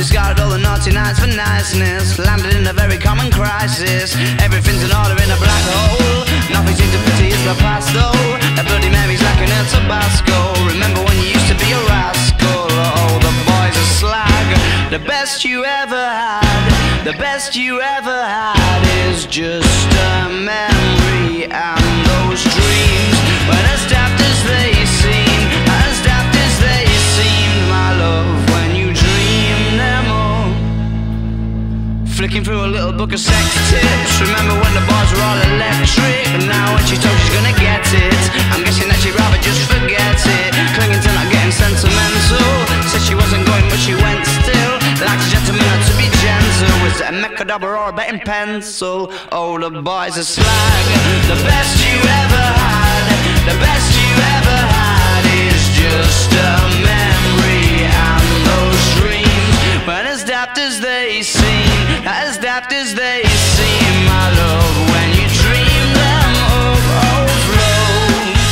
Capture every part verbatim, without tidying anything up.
discarded all the naughty nights for niceness. Landed in a very common crisis. Everything's in order in a black hole. Nothing seems to pity is the past though. A Bloody Mary's lacking in Tabasco. Remember when you used to be a rascal? Oh, the boys are slag. The best you ever had, the best you ever had is just a memory. And those dreams, when as daft as they seem, as daft as they seemed, my love, when you dream them all. Flicking through a little book of sex tips. Remember when the bars were all electric? And now when she told she's gonna get it, I'm guessing that she'd rather just forget it. Clinging to not getting sentimental. Said she wasn't going but she went still. Like a gentleman had to be gentle. Was it a Mechadabra or a betting pencil? Oh, the boys are slag. The best you ever had, the best you ever had is just a memory. And those dreams, when as daft as they seem, as daft as they seem, my love, when you dream them of overflow.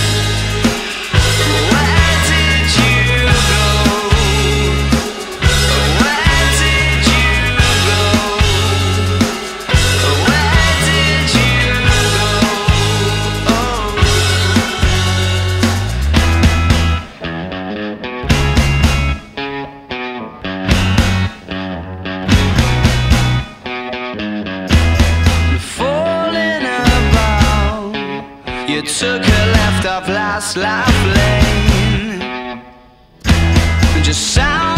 Where did you go? Where did you go? Where did you go? Oh. Falling about, you took a left off last life lane. Just sound